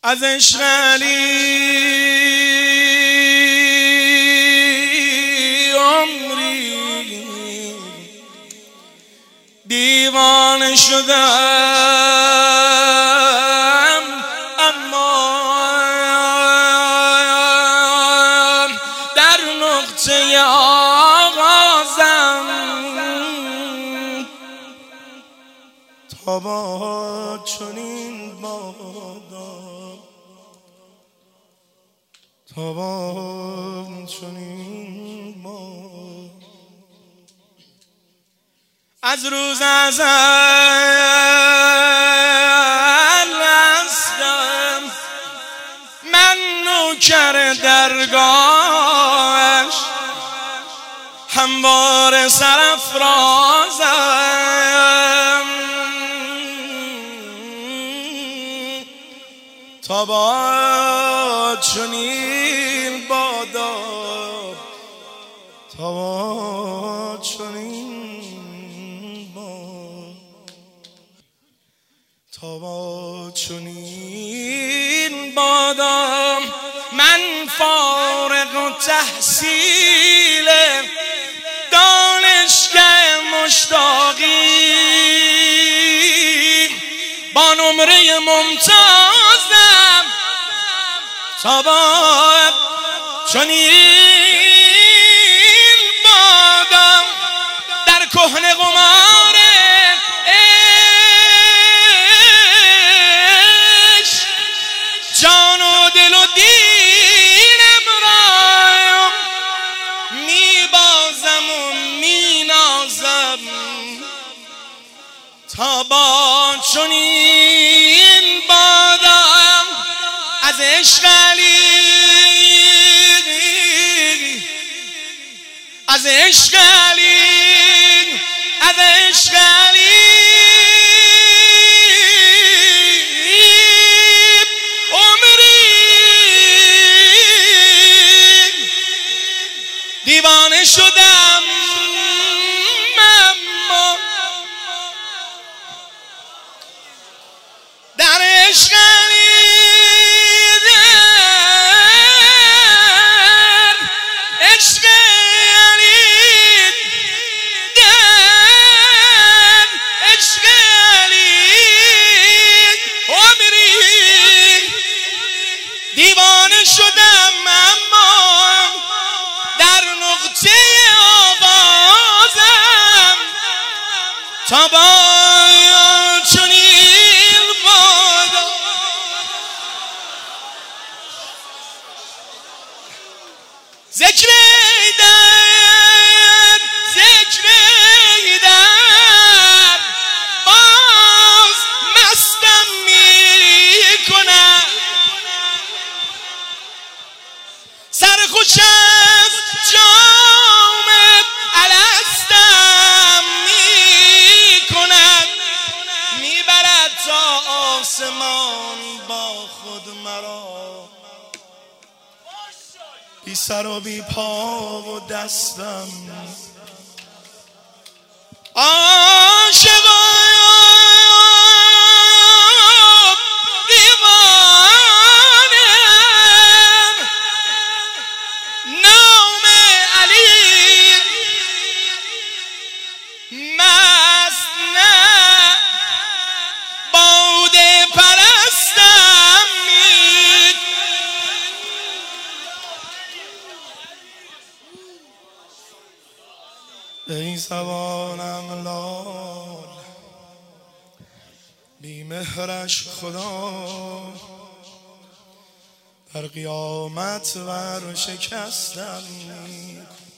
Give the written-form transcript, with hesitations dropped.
از عشق علی عمری دیوانه شدم، اما در نقطه آغازم تا با چنین بادا، تا با چنین بادا. از روز ازل هستم من نوکر درگاهش، همواره سرافرازم تا با چنین بادا، تا با چنین بادا، تا با چنین بادا. من فارغ التحصیل دانشگاه مشتاقی، با نمره ممتازم تا با چنین بادا. در کهنه قمار عشق جان و دل و دینم را میبازم و مینازم تا با چنین بادا. از عشق علی، از عشق علی، از عشق علی عمری دیوانه شدم، اما در عشق علی، در عشق علی، در عشق علی عمری دیوانه شدم، اما در نقطه آغازم تا با چنین بادا. ذکر ایدر، ذکر ایدر باز مستم میکنم، سرخوش از جام الستم میکند، میبرد تا آسمان با خود مرا، بی سر و بی پا و دستم. عاشقا دیوانم، نام علی مست نه باده پرستم ای زبانم لال بی مهرش خدا، در قیامت ور شکستم.